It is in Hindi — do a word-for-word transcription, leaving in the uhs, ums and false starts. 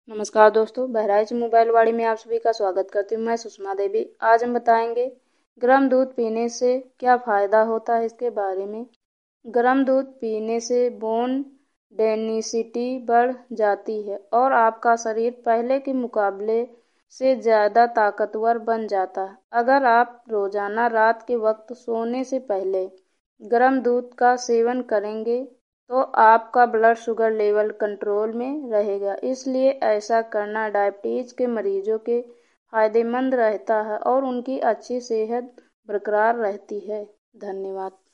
नमस्कार दोस्तों, बहराइच मोबाइल वाड़ी में आप सभी का स्वागत करती हूँ। मैं सुषमा देवी। आज हम बताएंगे गर्म दूध पीने से क्या फ़ायदा होता है इसके बारे में। गर्म दूध पीने से बोन डेंसिटी बढ़ जाती है और आपका शरीर पहले के मुकाबले से ज़्यादा ताकतवर बन जाता है। अगर आप रोज़ाना रात के वक्त सोने से पहले गर्म दूध का सेवन करेंगे तो आपका ब्लड शुगर लेवल कंट्रोल में रहेगा। इसलिए ऐसा करना डायबिटीज के मरीजों के फायदेमंद रहता है और उनकी अच्छी सेहत बरकरार रहती है। धन्यवाद।